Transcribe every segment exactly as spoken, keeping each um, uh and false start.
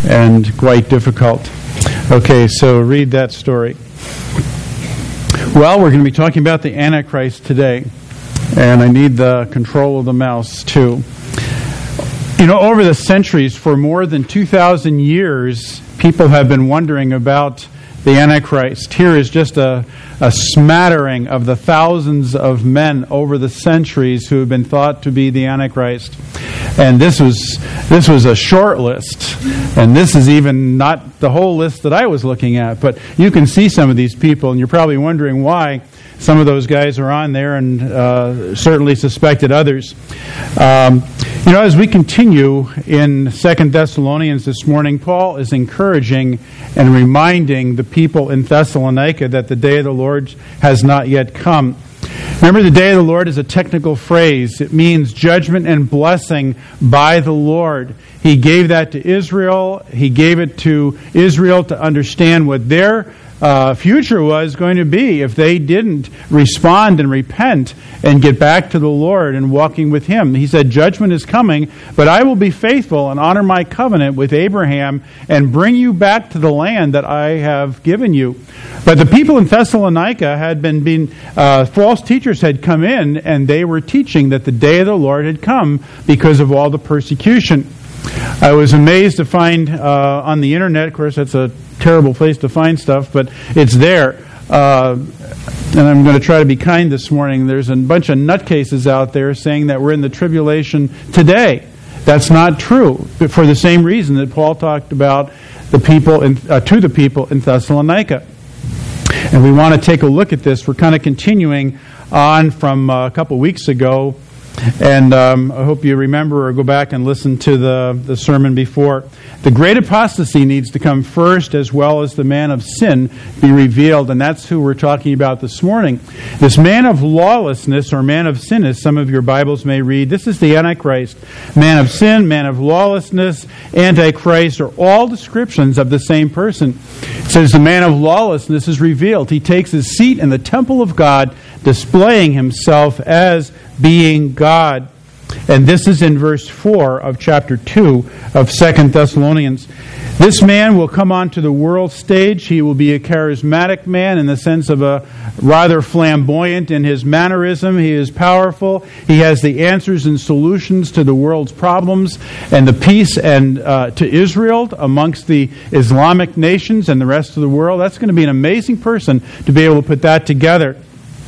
and quite difficult. Okay, so read that story. Well, we're going to be talking about the Antichrist today, and I need the control of the mouse too. You know, over the centuries, for more than two thousand years, people have been wondering about the Antichrist. Here is just a, a smattering of the thousands of men over the centuries who have been thought to be the Antichrist. And this was this was a short list. And this is even not the whole list that I was looking at. But you can see some of these people, and you're probably wondering why some of those guys are on there, and uh, certainly suspected others. Um, you know, as we continue in Second Thessalonians this morning, Paul is encouraging and reminding the people in Thessalonica that the day of the Lord has not yet come. Remember, the day of the Lord is a technical phrase. It means judgment and blessing by the Lord. He gave that to Israel. He gave it to Israel to understand what their uh, future was going to be if they didn't respond and repent and get back to the Lord and walking with Him. He said, judgment is coming, but I will be faithful and honor my covenant with Abraham and bring you back to the land that I have given you. But the people in Thessalonica had been, been uh, false teachers had come in, and they were teaching that the day of the Lord had come because of all the persecution. I was amazed to find uh, on the internet, of course that's a terrible place to find stuff, but it's there. Uh, and I'm going to try to be kind this morning. There's a bunch of nutcases out there saying that we're in the tribulation today. That's not true, for the same reason that Paul talked about the people in, uh, to the people in Thessalonica. And we want to take a look at this. We're kind of continuing on from uh, a couple weeks ago. And um, I hope you remember or go back and listen to the, the sermon before. The great apostasy needs to come first, as well as the man of sin be revealed. And that's who we're talking about this morning. This man of lawlessness, or man of sin, as some of your Bibles may read, this is the Antichrist. Man of sin, man of lawlessness, Antichrist are all descriptions of the same person. It says the man of lawlessness is revealed. He takes his seat in the temple of God, displaying himself as being God. And this is in verse four of chapter two of Second Thessalonians. This man will come onto the world stage. He will be a charismatic man in the sense of a rather flamboyant in his mannerism. He is powerful. He has the answers and solutions to the world's problems and the peace and uh, to Israel amongst the Islamic nations and the rest of the world. That's going to be an amazing person to be able to put that together.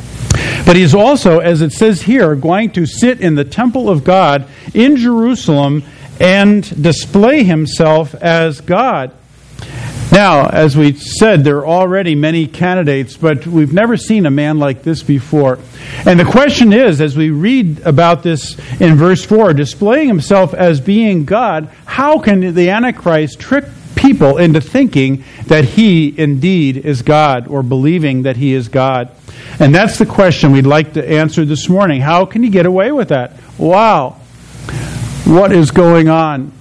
But he's also, as it says here, going to sit in the temple of God in Jerusalem and display himself as God. Now, as we said, there are already many candidates, but we've never seen a man like this before. And the question is, as we read about this in verse four, displaying himself as being God, how can the Antichrist trick people into thinking that he indeed is God, or believing that he is God? And that's the question we'd like to answer this morning. How can you get away with that? Wow. What is going on?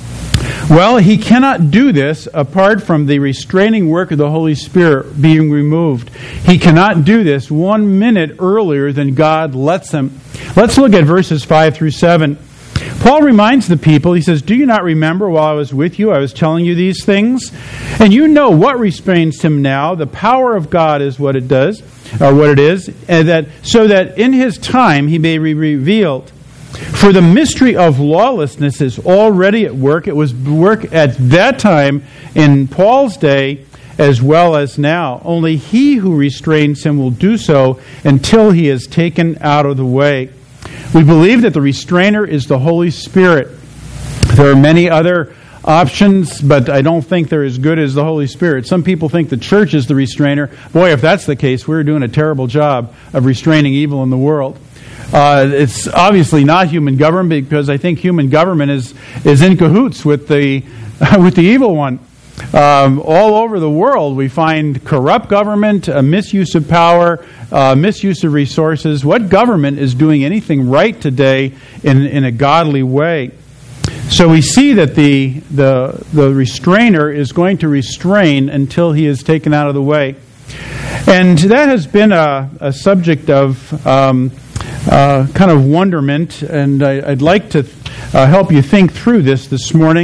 Well, he cannot do this apart from the restraining work of the Holy Spirit being removed. He cannot do this one minute earlier than God lets him. Let's look at verses five through seven. Paul reminds the people, he says, "Do you not remember while I was with you, I was telling you these things? And you know what restrains him now. The power of God is what it does, or what it is, and that so that in his time he may be revealed. For the mystery of lawlessness is already at work." It was work at that time in Paul's day as well as now. Only he who restrains him will do so until he is taken out of the way. We believe that the restrainer is the Holy Spirit. There are many other options, but I don't think they're as good as the Holy Spirit. Some people think the church is the restrainer. Boy, if that's the case, we're doing a terrible job of restraining evil in the world. Uh, it's obviously not human government, because I think human government is is in cahoots with the with the evil one. Um, all over the world, we find corrupt government, a misuse of power, uh, misuse of resources. What government is doing anything right today in in a godly way? So we see that the the the restrainer is going to restrain until he is taken out of the way, and that has been a, a subject of um, uh, kind of wonderment. And I, I'd like to uh, help you think through this this morning.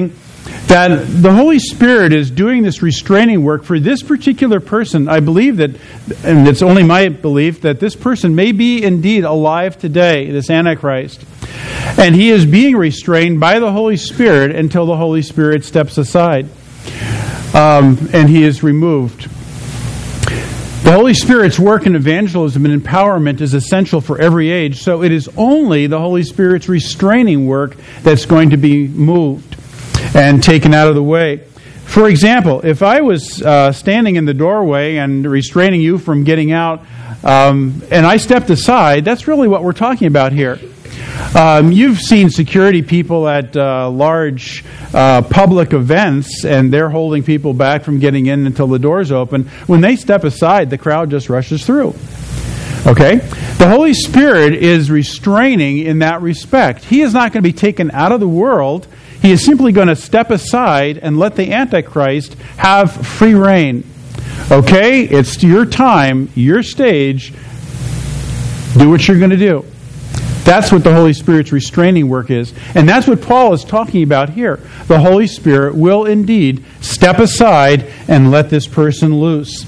that the Holy Spirit is doing this restraining work for this particular person. I believe that, and it's only my belief, that this person may be indeed alive today, this Antichrist. And he is being restrained by the Holy Spirit until the Holy Spirit steps aside. Um, and he is removed. The Holy Spirit's work in evangelism and empowerment is essential for every age, so it is only the Holy Spirit's restraining work that's going to be moved and taken out of the way. For example, if I was uh, standing in the doorway and restraining you from getting out, um, and I stepped aside, that's really what we're talking about here. Um, you've seen security people at uh, large uh, public events, and they're holding people back from getting in until the doors open. When they step aside, the crowd just rushes through. Okay? The Holy Spirit is restraining in that respect. He is not going to be taken out of the world. He is simply going to step aside and let the Antichrist have free reign. Okay? It's your time, your stage. Do what you're going to do. That's what the Holy Spirit's restraining work is. And that's what Paul is talking about here. The Holy Spirit will indeed step aside and let this person loose.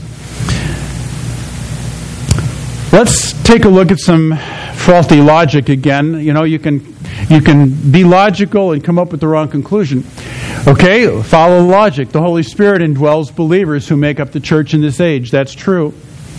Let's take a look at some faulty logic again. You know, you can you can be logical and come up with the wrong conclusion. Okay, follow logic. The Holy Spirit indwells believers who make up the church in this age. That's true.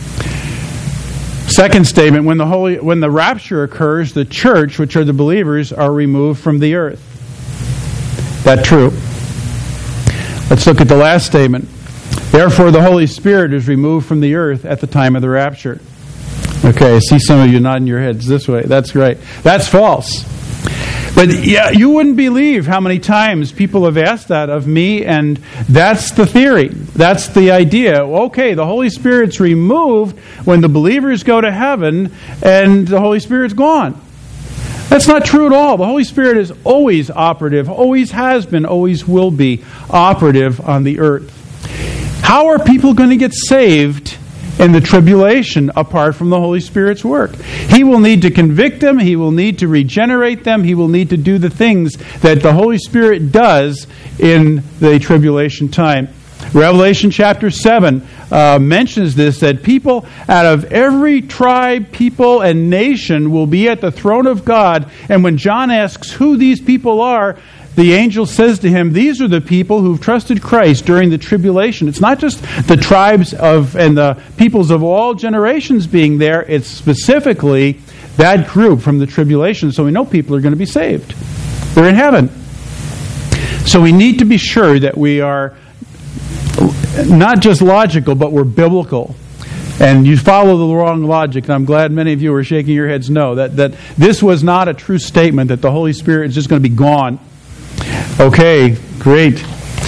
Second statement, when the holy when the rapture occurs, the church, which are the believers, are removed from the earth. That's true. Let's look at the last statement. Therefore, the Holy Spirit is removed from the earth at the time of the rapture. Okay, I see some of you nodding your heads this way. That's right. That's false. But yeah, you wouldn't believe how many times people have asked that of me, and that's the theory. That's the idea. Okay, the Holy Spirit's removed when the believers go to heaven, and the Holy Spirit's gone. That's not true at all. The Holy Spirit is always operative, always has been, always will be operative on the earth. How are people going to get saved in the tribulation apart from the Holy Spirit's work? He will need to convict them. He will need to regenerate them. He will need to do the things that the Holy Spirit does in the tribulation time. Revelation chapter seven uh, mentions this, that people out of every tribe, people, and nation will be at the throne of God. And when John asks who these people are, the angel says to him, these are the people who've trusted Christ during the tribulation. It's not just the tribes of and the peoples of all generations being there. It's specifically that group from the tribulation. So we know people are going to be saved. They're in heaven. So we need to be sure that we are not just logical, but we're biblical. And you follow the wrong logic, and I'm glad many of you are shaking your heads no, that, that this was not a true statement that the Holy Spirit is just going to be gone. Okay, great.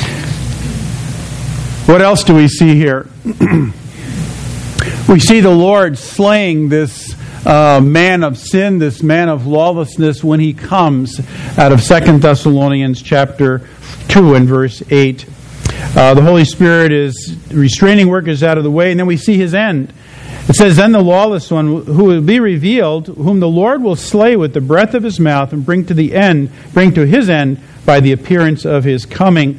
What else do we see here? We see the Lord slaying this uh, man of sin, this man of lawlessness, when he comes out of Second Thessalonians chapter two and verse eight. Uh, the Holy Spirit is restraining work is out of the way, and then we see his end. It says, then the lawless one who will be revealed, whom the Lord will slay with the breath of his mouth and bring to the end, bring to his end by the appearance of his coming.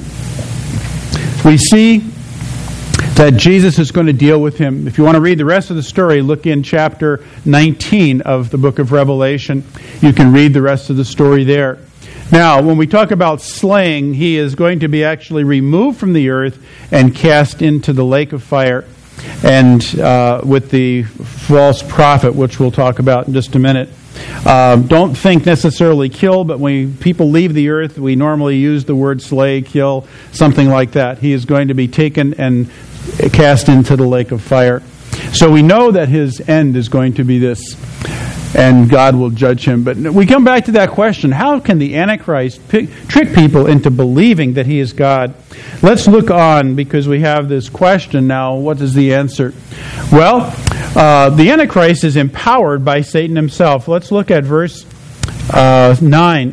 We see that Jesus is going to deal with him. If you want to read the rest of the story, look in chapter nineteen of the book of Revelation. You can read the rest of the story there. Now, when we talk about slaying, he is going to be actually removed from the earth and cast into the lake of fire, and uh, with the false prophet, which we'll talk about in just a minute. Um, don't think necessarily kill, but when people leave the earth, we normally use the word slay, kill, something like that. He is going to be taken and cast into the lake of fire. So we know that his end is going to be this, and God will judge him. But we come back to that question, how can the Antichrist pick, trick people into believing that he is God? Let's look on, because we have this question now. What is the answer? Well, uh, the Antichrist is empowered by Satan himself. Let's look at verse uh, nine.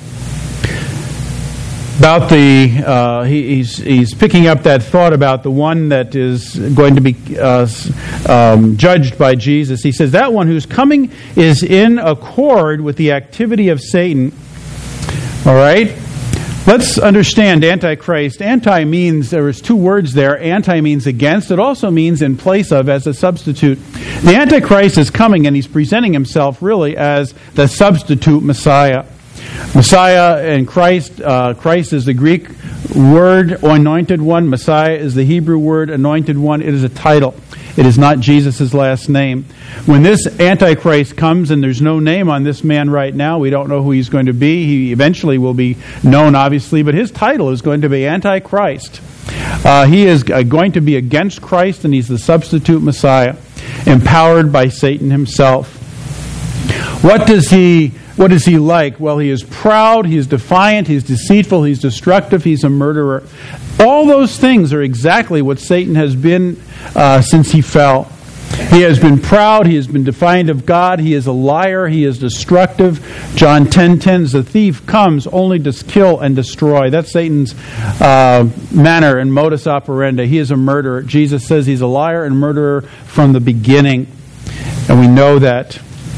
About the, uh, he, he's, he's picking up that thought about the one that is going to be uh, um, judged by Jesus. He says, that one whose coming is in accord with the activity of Satan. All right? Let's understand Antichrist. Anti means, there's two words there. Anti means against. It also means in place of, as a substitute. The Antichrist is coming and he's presenting himself really as the substitute Messiah. Messiah and Christ, uh, Christ is the Greek word, anointed one. Messiah is the Hebrew word, anointed one. It is a title. It is not Jesus' last name. When this Antichrist comes, and there's no name on this man right now, we don't know who he's going to be. He eventually will be known, obviously, but his title is going to be Antichrist. Uh, he is going to be against Christ, and he's the substitute Messiah, empowered by Satan himself. What does he... What is he like? Well, he is proud, he is defiant, he's deceitful, he's destructive, he's a murderer. All those things are exactly what Satan has been uh, since he fell. He has been proud, he has been defiant of God, he is a liar, he is destructive. John ten ten, the thief comes only to kill and destroy. That's Satan's uh, manner and modus operandi. He is a murderer. Jesus says he's a liar and murderer from the beginning. And we know that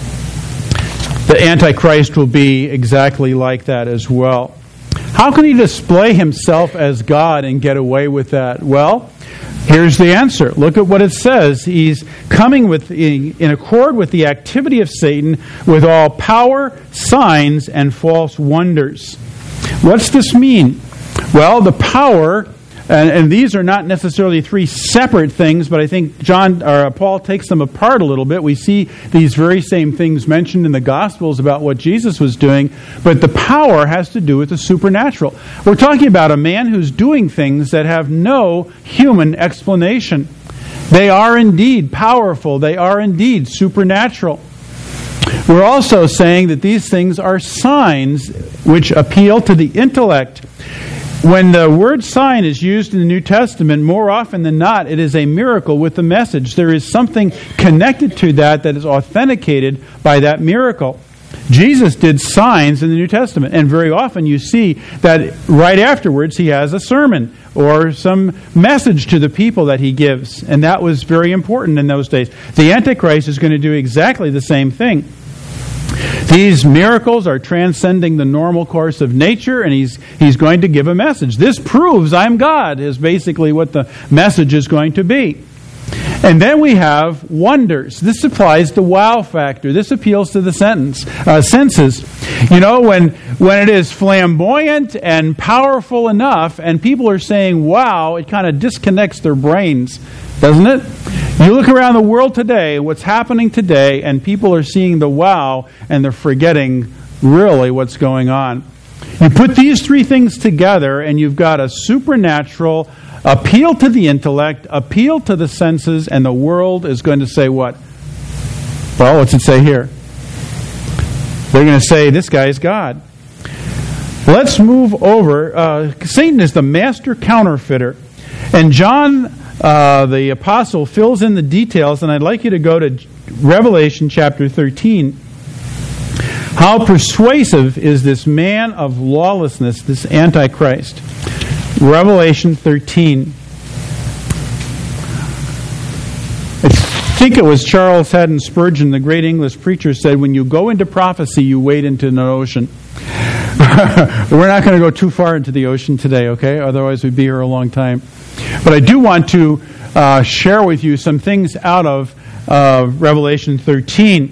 the Antichrist will be exactly like that as well. How can he display himself as God and get away with that? Well, here's the answer. Look at what it says. He's coming with in accord with the activity of Satan with all power, signs, and false wonders. What's this mean? Well, the power, and, and these are not necessarily three separate things, but I think John or Paul takes them apart a little bit. We see these very same things mentioned in the Gospels about what Jesus was doing, but the power has to do with the supernatural. We're talking about a man who's doing things that have no human explanation. They are indeed powerful. They are indeed supernatural. We're also saying that these things are signs which appeal to the intellect. When the word sign is used in the New Testament, more often than not, it is a miracle with the message. There is something connected to that that is authenticated by that miracle. Jesus did signs in the New Testament, and very often you see that right afterwards he has a sermon or some message to the people that he gives, and that was very important in those days. The Antichrist is going to do exactly the same thing. These miracles are transcending the normal course of nature, and he's he's going to give a message. This proves I'm God, is basically what the message is going to be. And then we have wonders. This applies the wow factor. This appeals to the sentence, uh, senses. You know, when when it is flamboyant and powerful enough, and people are saying wow, it kind of disconnects their brains, doesn't it? You look around the world today, what's happening today, and people are seeing the wow, and they're forgetting really what's going on. You put these three things together, and you've got a supernatural appeal to the intellect, appeal to the senses, and the world is going to say what? Well, what's it say here? They're going to say, this guy is God. Let's move over. Uh, Satan is the master counterfeiter. And John, uh, the apostle, fills in the details, and I'd like you to go to Revelation chapter thirteen. How persuasive is this man of lawlessness, this Antichrist? Revelation thirteen. I think it was Charles Haddon Spurgeon, the great English preacher, said, when you go into prophecy, you wade into an ocean. We're not going to go too far into the ocean today, okay? Otherwise we'd be here a long time. But I do want to uh, share with you some things out of uh, Revelation thirteen.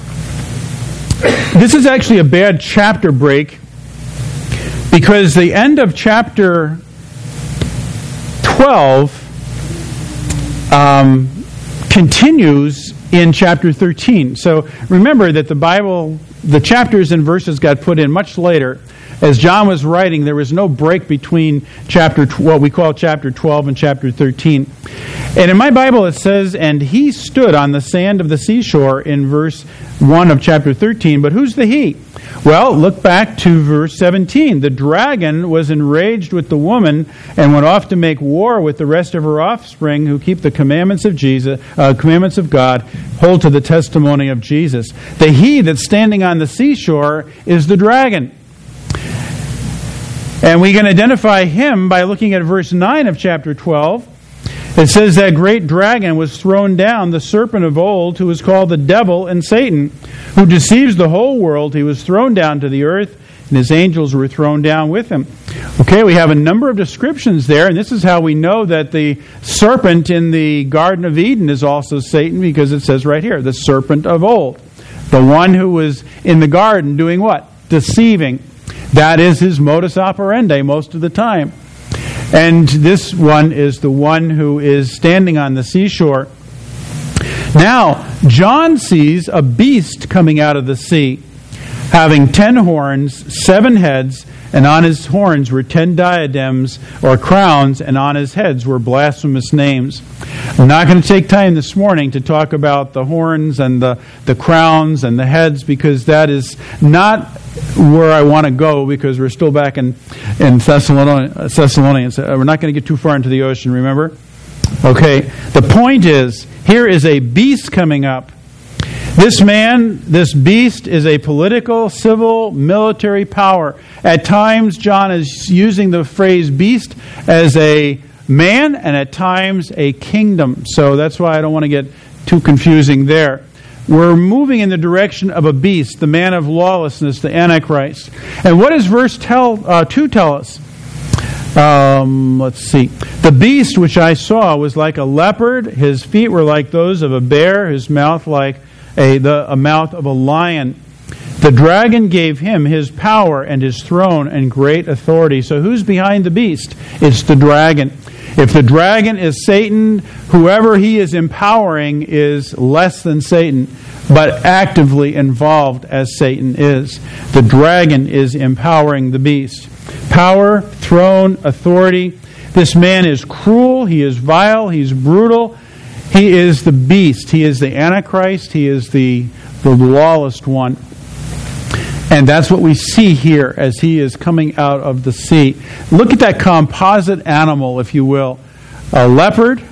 This is actually a bad chapter break, because the end of chapter twelve um, continues in chapter thirteen. So remember that the Bible, the chapters and verses got put in much later. As John was writing, there was no break between chapter what we call chapter twelve and chapter thirteen. And in my Bible it says, and he stood on the sand of the seashore in verse one of chapter thirteen. But who's the he? Well, look back to verse seventeen. The dragon was enraged with the woman and went off to make war with the rest of her offspring who keep the commandments of Jesus, uh, commandments of God, hold to the testimony of Jesus. The he that's standing on the seashore is the dragon. And we can identify him by looking at verse nine of chapter twelve. It says that great dragon was thrown down, the serpent of old, who is called the devil and Satan, who deceives the whole world. He was thrown down to the earth. and his angels were thrown down with him. Okay, we have a number of descriptions there, and this is how we know that the serpent in the Garden of Eden is also Satan, because it says right here, the serpent of old. The one who was in the garden doing what? Deceiving. That is his modus operandi most of the time. And this one is the one who is standing on the seashore. Now, John sees a beast coming out of the sea, having ten horns, seven heads, and on his horns were ten diadems or crowns, and on his heads were blasphemous names. I'm not going to take time this morning to talk about the horns and the, the crowns and the heads, because that is not where I want to go, because we're still back in, in Thessalonians. Thessalonians. We're not going to get too far into the ocean, remember? Okay, the point is, here is a beast coming up. This man, this beast, is a political, civil, military power. At times, John is using the phrase beast as a man, and at times a kingdom. So that's why I don't want to get too confusing there. We're moving in the direction of a beast, the man of lawlessness, the Antichrist. And what does verse tell, uh, two tell us? Um, let's see. The beast which I saw was like a leopard. His feet were like those of a bear. His mouth like a, the, a mouth of a lion. The dragon gave him his power and his throne and great authority. So who's behind the beast? It's the dragon. If the dragon is Satan, whoever he is empowering is less than Satan, but actively involved as Satan is. The dragon is empowering the beast. Power, throne, authority. This man is cruel, he is vile, he's brutal. He is the beast. He is the Antichrist. He is the, the lawless one. And that's what we see here as he is coming out of the sea. Look at that composite animal, if you will. A leopard,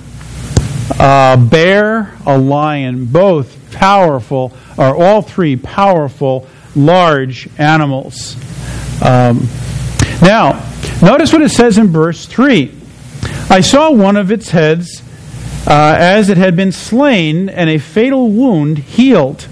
a bear, a lion. Both powerful, or all three powerful, large animals. Um, now, notice what it says in verse three. I saw one of its heads uh, as it had been slain, and a fatal wound healed.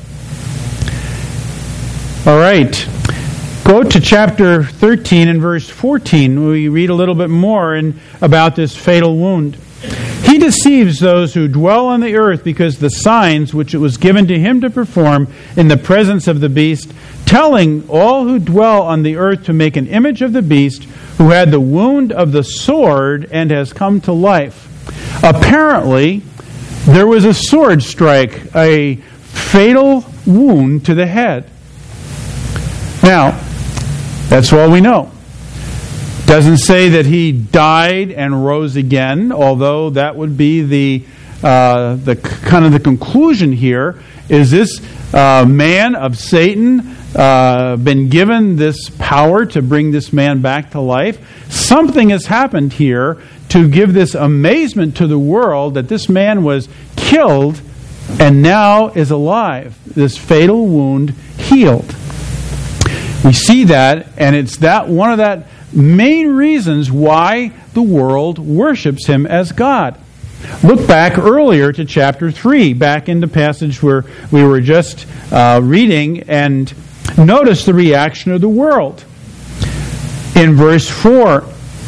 All right. Go to chapter thirteen and verse fourteen. We read a little bit more in, about this fatal wound. He deceives those who dwell on the earth, because the signs which it was given to him to perform in the presence of the beast, telling all who dwell on the earth to make an image of the beast, who had the wound of the sword and has come to life. Apparently, there was a sword strike, a fatal wound to the head. Now, that's all we know. Doesn't say that he died and rose again, although that would be the uh, the kind of the conclusion here. Is this uh, man of Satan uh, been given this power to bring this man back to life? Something has happened here to give this amazement to the world that this man was killed and now is alive. This fatal wound healed. We see that, and it's that one of that main reasons why the world worships him as God. Look back earlier to chapter three, back in the passage where we were just uh, reading, and notice the reaction of the world. In verse four,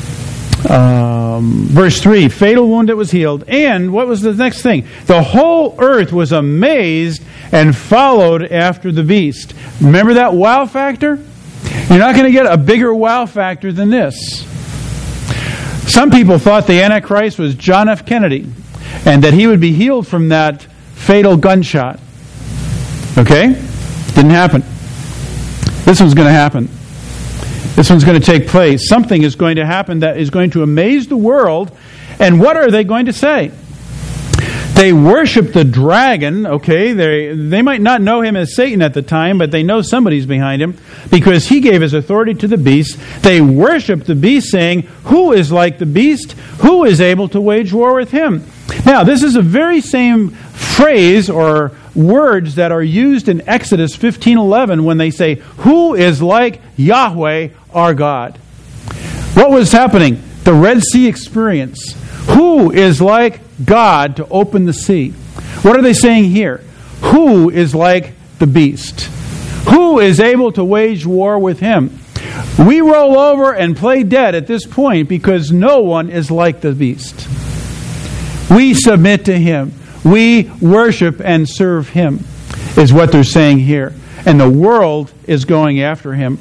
um, verse three, fatal wound that was healed, and what was the next thing? The whole earth was amazed and followed after the beast. Remember that wow factor? You're not going to get a bigger wow factor than this. Some people thought the Antichrist was John F. Kennedy, and that he would be healed from that fatal gunshot. Okay? Didn't happen. This one's going to happen. This one's going to take place. Something is going to happen that is going to amaze the world. And what are they going to say? They worship the dragon, okay? They they might not know him as Satan at the time, but they know somebody's behind him because he gave his authority to the beast. They worship the beast, saying, who is like the beast? Who is able to wage war with him? Now, this is the very same phrase or words that are used in Exodus fifteen eleven when they say, who is like Yahweh our God? What was happening? The Red Sea experience. Who is like God to open the sea? What are they saying here? Who is like the beast? Who is able to wage war with him? We roll over and play dead at this point because no one is like the beast. We submit to him. We worship and serve him, is what they're saying here. And the world is going after him.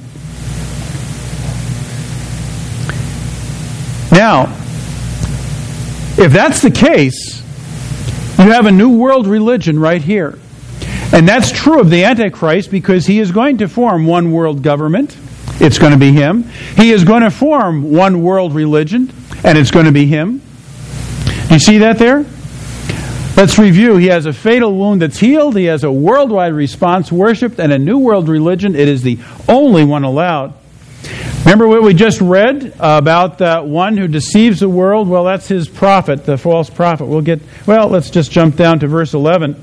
Now, if that's the case, you have a new world religion right here. And that's true of the Antichrist because he is going to form one world government. It's going to be him. He is going to form one world religion, and it's going to be him. Do you see that there? Let's review. He has a fatal wound that's healed. He has a worldwide response worshipped, and a new world religion. It is the only one allowed. Remember what we just read about the one who deceives the world? Well, that's his prophet, the false prophet. We'll get, well, let's just jump down to verse eleven.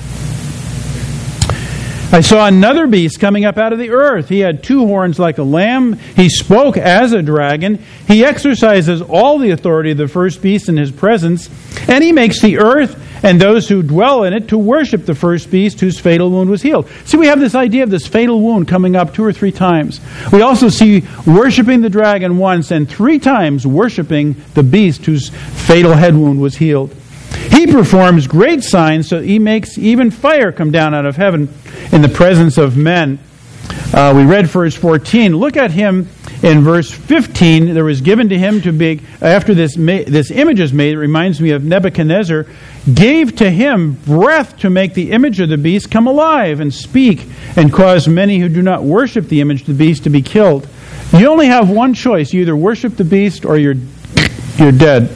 I saw another beast coming up out of the earth. He had two horns like a lamb. He spoke as a dragon. He exercises all the authority of the first beast in his presence, and he makes the earth and those who dwell in it to worship the first beast whose fatal wound was healed. See, we have this idea of this fatal wound coming up two or three times. We also see worshiping the dragon once and three times worshiping the beast whose fatal head wound was healed. He performs great signs, so he makes even fire come down out of heaven in the presence of men. Uh, we read verse fourteen. Look at him in verse fifteen. There was given to him to be, after this this image is made, it reminds me of Nebuchadnezzar, gave to him breath to make the image of the beast come alive and speak and cause many who do not worship the image of the beast to be killed. You only have one choice. You either worship the beast or you're you're dead.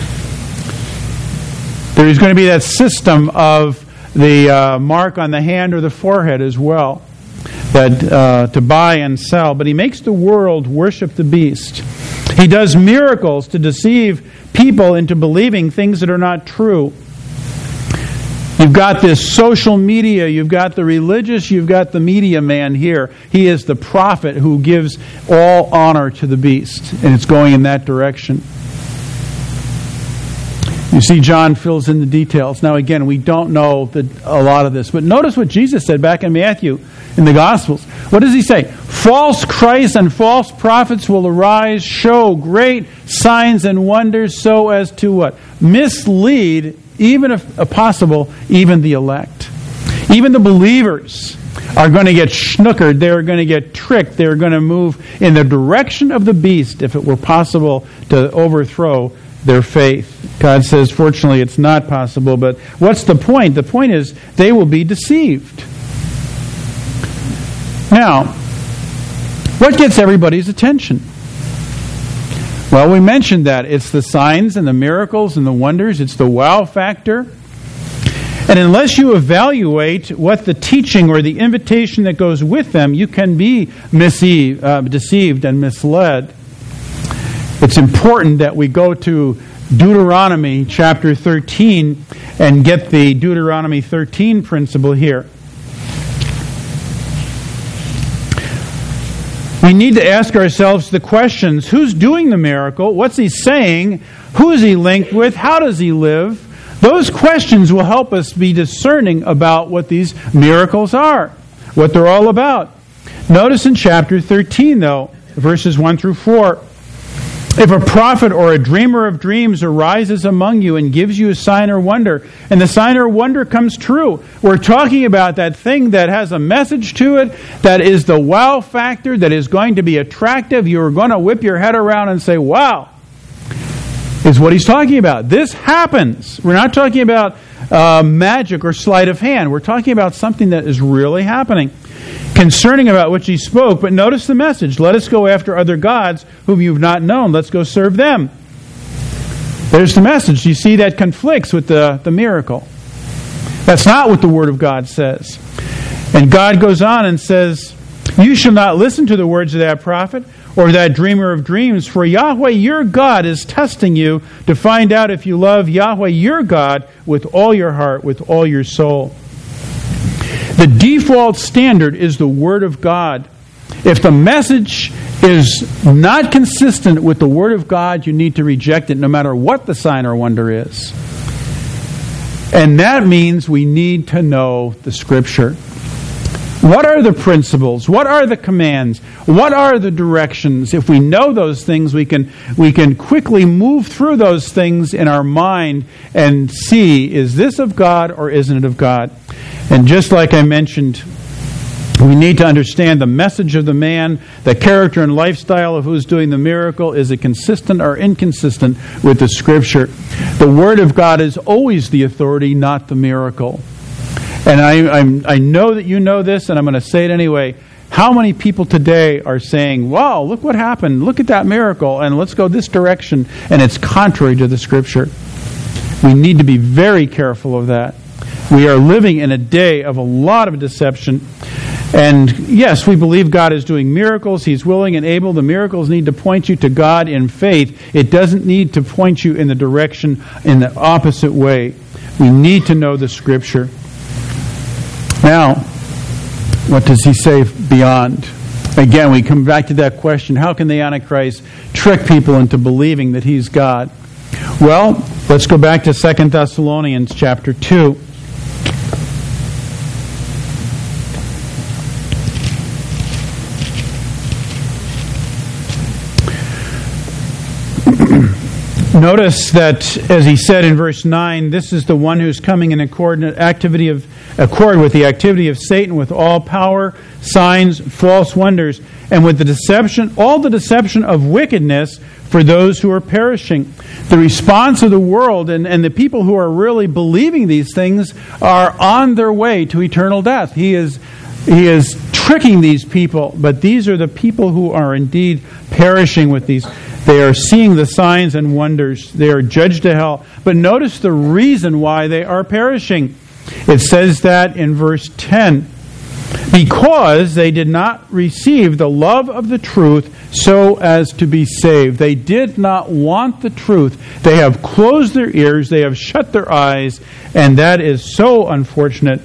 There is going to be that system of the uh, mark on the hand or the forehead as well, that uh, to buy and sell. But he makes the world worship the beast. He does miracles to deceive people into believing things that are not true. You've got this social media, you've got the religious, you've got the media man here. He is the prophet who gives all honor to the beast, and it's going in that direction. You see, John fills in the details. Now, again, we don't know the, a lot of this, but notice what Jesus said back in Matthew in the Gospels. What does he say? False Christs and false prophets will arise, show great signs and wonders, so as to what? Mislead, even if possible, even the elect. Even the believers are going to get snookered. They're going to get tricked. They're going to move in the direction of the beast if it were possible to overthrow their faith. God says, fortunately, it's not possible, but what's the point? The point is they will be deceived. Now, what gets everybody's attention? Well, we mentioned that. It's the signs and the miracles and the wonders. It's the wow factor. And unless you evaluate what the teaching or the invitation that goes with them, you can be misdeceived, uh, deceived and misled. It's important that we go to Deuteronomy chapter thirteen and get the Deuteronomy thirteen principle here. We need to ask ourselves the questions: who's doing the miracle? What's he saying? Who is he linked with? How does he live? Those questions will help us be discerning about what these miracles are, what they're all about. Notice in chapter thirteen, though, verses one through four. If a prophet or a dreamer of dreams arises among you and gives you a sign or wonder, and the sign or wonder comes true, we're talking about that thing that has a message to it, that is the wow factor, that is going to be attractive. You're going to whip your head around and say, wow, is what he's talking about. This happens. We're not talking about uh, magic or sleight of hand. We're talking about something that is really happening. Concerning about which he spoke, but notice the message. Let us go after other gods whom you've not known. Let's go serve them. There's the message. You see that conflicts with the, the miracle. That's not what the Word of God says. And God goes on and says, you shall not listen to the words of that prophet or that dreamer of dreams, for Yahweh your God is testing you to find out if you love Yahweh your God with all your heart, with all your soul. The default standard is the Word of God. If the message is not consistent with the Word of God, you need to reject it no matter what the sign or wonder is. And that means we need to know the Scripture. What are the principles? What are the commands? What are the directions? If we know those things, we can we can quickly move through those things in our mind and see, is this of God or isn't it of God? And just like I mentioned, we need to understand the message of the man, the character and lifestyle of who's doing the miracle. Is it consistent or inconsistent with the Scripture? The Word of God is always the authority, not the miracle. And I, I'm, I know that you know this, and I'm going to say it anyway. How many people today are saying, wow, look what happened, look at that miracle, and let's go this direction, and it's contrary to the Scripture. We need to be very careful of that. We are living in a day of a lot of deception. And yes, we believe God is doing miracles. He's willing and able. The miracles need to point you to God in faith. It doesn't need to point you in the direction, in the opposite way. We need to know the Scripture. Now, what does he say beyond? Again, we come back to that question, how can the Antichrist trick people into believing that he's God? Well, let's go back to Second Thessalonians chapter two. Notice that, as he said in verse nine, this is the one who's coming in accord, activity of, accord with the activity of Satan, with all power, signs, false wonders, and with the deception, all the deception of wickedness for those who are perishing. The response of the world and, and the people who are really believing these things are on their way to eternal death. He is, he is tricking these people, but these are the people who are indeed perishing with these. They are seeing the signs and wonders. They are judged to hell. But notice the reason why they are perishing. It says that in verse ten. Because they did not receive the love of the truth so as to be saved. They did not want the truth. They have closed their ears. They have shut their eyes. And that is so unfortunate.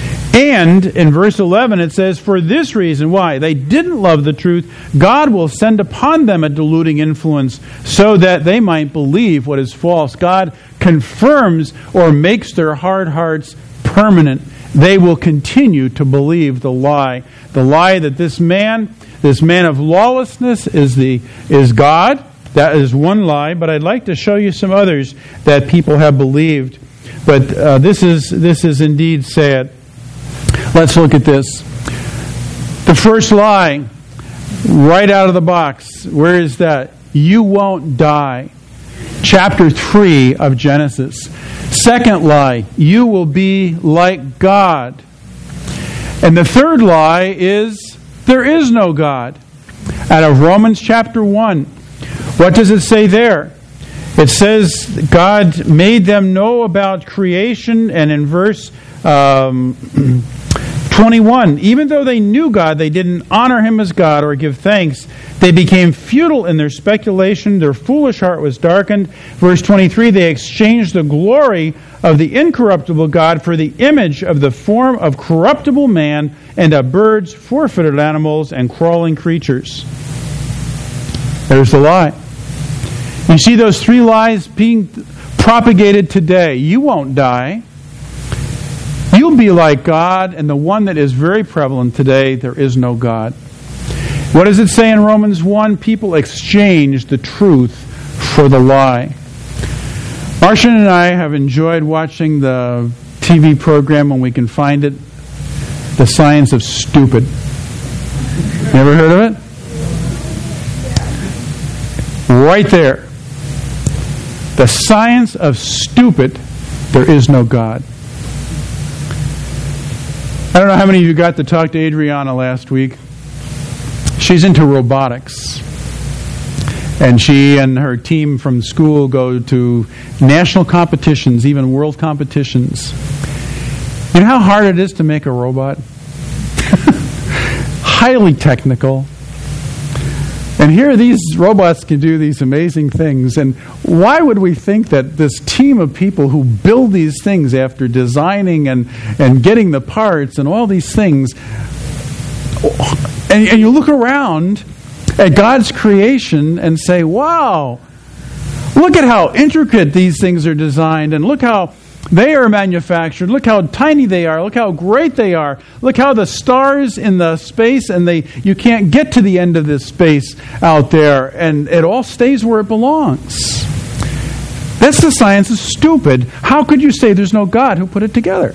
And in verse eleven it says, for this reason, why? They didn't love the truth. God will send upon them a deluding influence so that they might believe what is false. God confirms or makes their hard hearts permanent. They will continue to believe the lie. The lie that this man, this man of lawlessness is the is God. That is one lie, but I'd like to show you some others that people have believed. But uh, this is this is indeed sad. Let's look at this. The first lie, right out of the box. Where is that? You won't die. Chapter three of Genesis. Second lie, you will be like God. And the third lie is, there is no God. Out of Romans chapter one. What does it say there? It says God made them know about creation, and in verse um, twenty-one, even though they knew God, they didn't honor Him as God or give thanks. They became futile in their speculation. Their foolish heart was darkened. Verse twenty-three, they exchanged the glory of the incorruptible God for the image of the form of corruptible man and of birds, four-footed animals, and crawling creatures. There's the lie. You see those three lies being propagated today. You won't die. You'll be like God, and the one that is very prevalent today, there is no God. What does it say in Romans one? People exchange the truth for the lie. Marcia and I have enjoyed watching the T V program when we can find it, The Science of Stupid. You ever heard of it? Right there. The Science of Stupid, there is no God. I don't know how many of you got to talk to Adriana last week. She's into robotics. And she and her team from school go to national competitions, even world competitions. You know how hard it is to make a robot? Highly technical. And here these robots can do these amazing things. And why would we think that this team of people who build these things after designing and, and getting the parts and all these things, and, and you look around at God's creation and say, wow, look at how intricate these things are designed, and look how They are manufactured. Look how tiny they are. Look how great they are. Look how the stars in the space, and they you can't get to the end of this space out there, and it all stays where it belongs. That's the science is stupid. How could you say there's no God who put it together?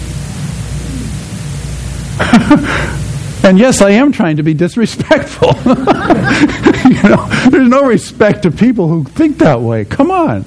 And yes, I am trying to be disrespectful. You know, there's no respect to people who think that way. Come on.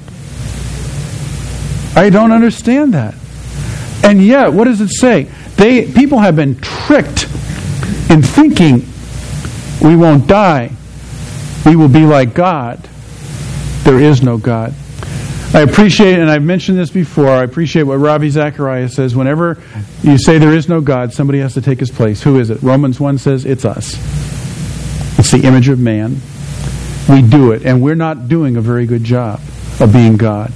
I don't understand that. And yet, what does it say? They people have been tricked in thinking we won't die. We will be like God. There is no God. I appreciate, and I've mentioned this before, I appreciate what Ravi Zacharias says. Whenever you say there is no God, somebody has to take his place. Who is it? Romans one says it's us. It's the image of man. We do it, and we're not doing a very good job of being God.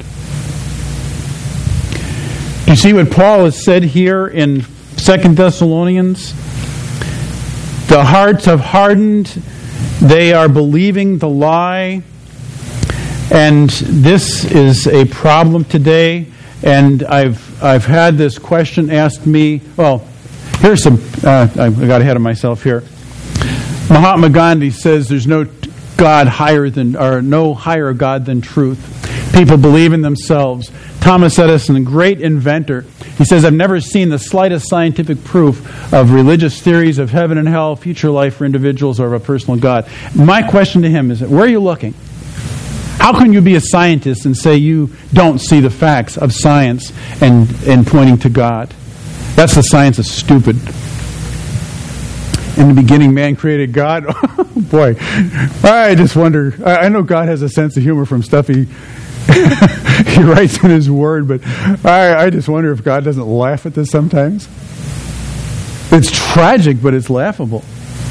You see what Paul has said here in Second Thessalonians? The hearts have hardened. They are believing the lie. And this is a problem today. And I've I've had this question asked me. Well, here's some. Uh, I got ahead of myself here. Mahatma Gandhi says there's no God higher than, or no higher God than truth. People believe in themselves. Thomas Edison, a great inventor, he says, I've never seen the slightest scientific proof of religious theories of heaven and hell, future life for individuals, or of a personal God. My question to him is, where are you looking? How can you be a scientist and say you don't see the facts of science and, and pointing to God? That's the science is stupid. In the beginning, man created God. Oh, boy, I just wonder. I know God has a sense of humor from stuff he he writes in His Word, but I, I just wonder if God doesn't laugh at this sometimes. It's tragic, but it's laughable.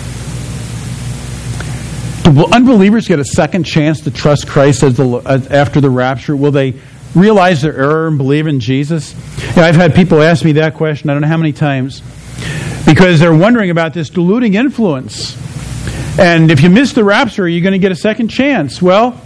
Will unbelievers get a second chance to trust Christ as the, as, after the rapture? Will they realize their error and believe in Jesus? Yeah, I've had people ask me that question, I don't know how many times, because they're wondering about this deluding influence. And if you miss the rapture, are you going to get a second chance? Well,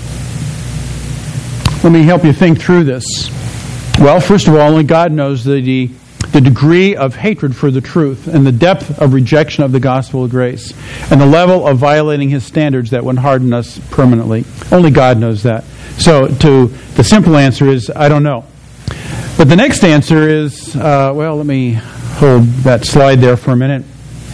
let me help you think through this. Well, first of all, only God knows the, the, the degree of hatred for the truth and the depth of rejection of the gospel of grace and the level of violating His standards that would harden us permanently. Only God knows that. So to the simple answer is, I don't know. But the next answer is, uh, well, let me hold that slide there for a minute.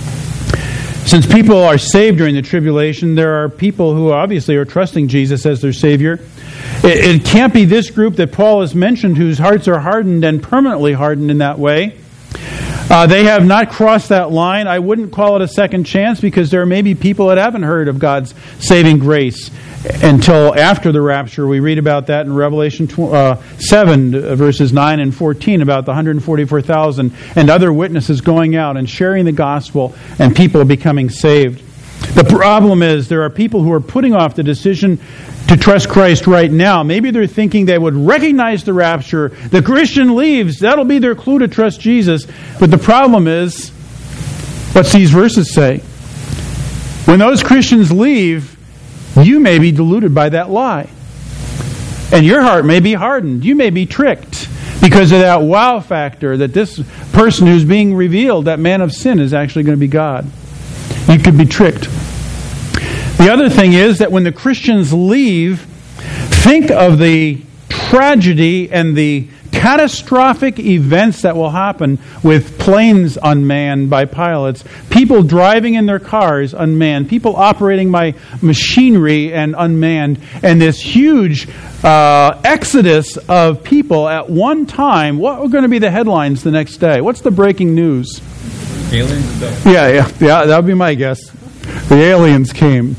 Since people are saved during the tribulation, there are people who obviously are trusting Jesus as their Savior. It, it can't be this group that Paul has mentioned whose hearts are hardened and permanently hardened in that way. Uh, they have not crossed that line. I wouldn't call it a second chance because there may be people that haven't heard of God's saving grace until after the rapture. We read about that in Revelation uh, seven, verses nine and fourteen, about the one hundred forty-four thousand and other witnesses going out and sharing the gospel and people becoming saved. The problem is there are people who are putting off the decision to trust Christ right now. Maybe they're thinking they would recognize the rapture. The Christian leaves. That'll be their clue to trust Jesus. But the problem is, what's these verses say? When those Christians leave, you may be deluded by that lie. And your heart may be hardened. You may be tricked because of that wow factor that this person who's being revealed, that man of sin, is actually going to be God. You could be tricked. The other thing is that when the Christians leave, think of the tragedy and the catastrophic events that will happen with planes unmanned by pilots, people driving in their cars unmanned, people operating by machinery and unmanned, and this huge uh, exodus of people at one time. What are going to be the headlines the next day? What's the breaking news? Aliens? Yeah, yeah, yeah. That would be my guess. The aliens came.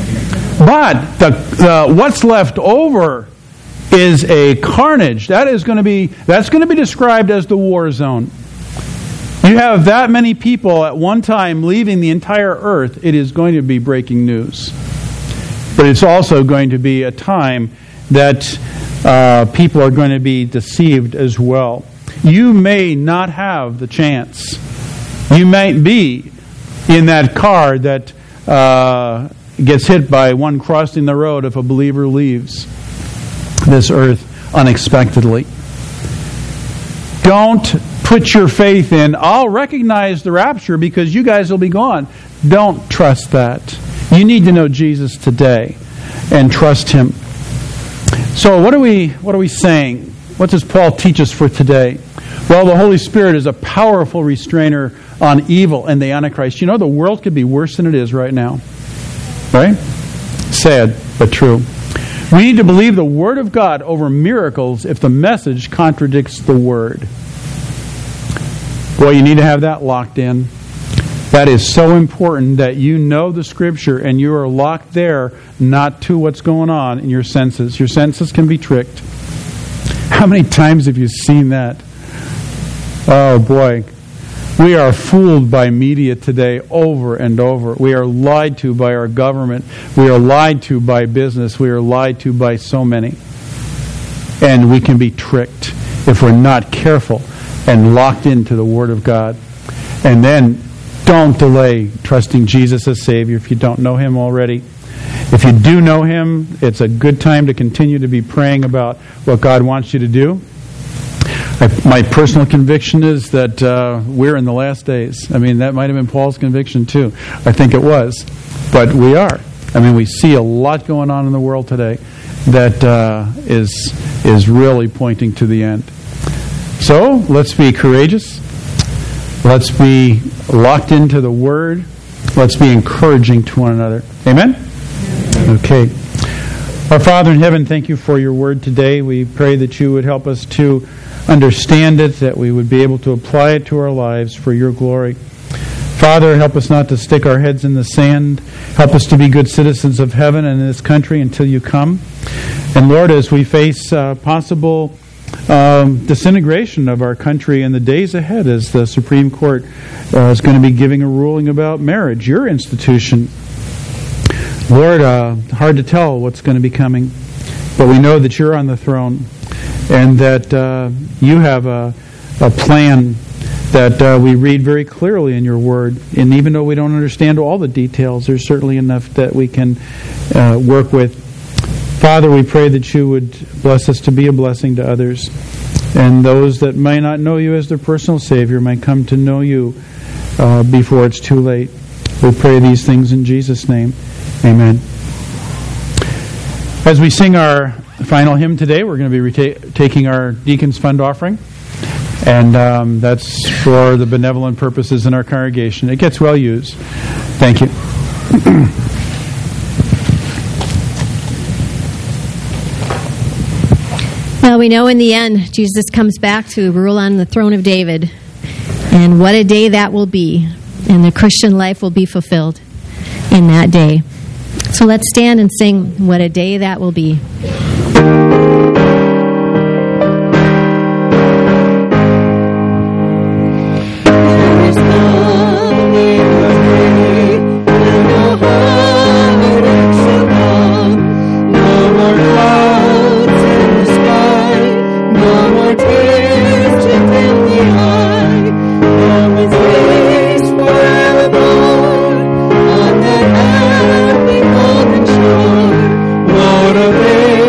But the, the what's left over is a carnage. That is going to be that's going to be described as the war zone. You have that many people at one time leaving the entire earth. It is going to be breaking news. But it's also going to be a time that uh, people are going to be deceived as well. You may not have the chance. You might be in that car that uh, gets hit by one crossing the road if a believer leaves this earth unexpectedly. Don't put your faith in, I'll recognize the rapture because you guys will be gone. Don't trust that. You need to know Jesus today and trust Him. So what are we what are we saying? What does Paul teach us for today? Well, the Holy Spirit is a powerful restrainer on evil and the Antichrist. You know, the world could be worse than it is right now. Right? Sad, but true. We need to believe the Word of God over miracles if the message contradicts the Word. Boy, you need to have that locked in. That is so important that you know the Scripture and you are locked there, not to what's going on in your senses. Your senses can be tricked. How many times have you seen that? Oh boy. We are fooled by media today over and over. We are lied to by our government. We are lied to by business. We are lied to by so many. And we can be tricked if we're not careful and locked into the Word of God. And then don't delay trusting Jesus as Savior if you don't know Him already. If you do know Him, it's a good time to continue to be praying about what God wants you to do. My personal conviction is that uh, we're in the last days. I mean, that might have been Paul's conviction too. I think it was. But we are. I mean, we see a lot going on in the world today that uh, is is really pointing to the end. So, let's be courageous. Let's be locked into the Word. Let's be encouraging to one another. Amen? Okay. Our Father in heaven, thank you for your Word today. We pray that you would help us to understand it, that we would be able to apply it to our lives for your glory. Father, help us not to stick our heads in the sand. Help us to be good citizens of heaven and in this country until you come. And Lord, as we face uh, possible um, disintegration of our country in the days ahead, as the Supreme Court uh, is going to be giving a ruling about marriage, your institution, Lord, uh, hard to tell what's going to be coming, but we know that you're on the throne and that uh, you have a, a plan that uh, we read very clearly in your Word. And even though we don't understand all the details, there's certainly enough that we can uh, work with. Father, we pray that you would bless us to be a blessing to others. And those that may not know you as their personal Savior might come to know you uh, before it's too late. We pray these things in Jesus' name. Amen. As we sing our final hymn today, we're going to be reta- taking our Deacons Fund offering. And um, that's for the benevolent purposes in our congregation. It gets well used. Thank you. Well, we know in the end, Jesus comes back to rule on the throne of David. And what a day that will be. And the Christian life will be fulfilled in that day. So let's stand and sing, What a Day That Will Be. What a day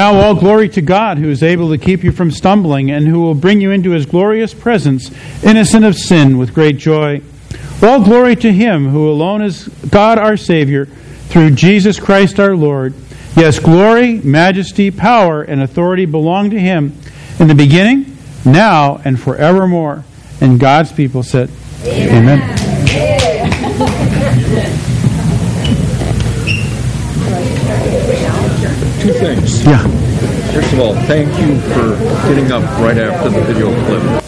Now all glory to God, who is able to keep you from stumbling and who will bring you into his glorious presence, innocent of sin, with great joy. All glory to him who alone is God our Savior, through Jesus Christ our Lord. Yes, glory, majesty, power, and authority belong to him in the beginning, now, and forevermore. And God's people said, Amen. Amen. Two things. Yeah. First of all, thank you for getting up right after the video clip.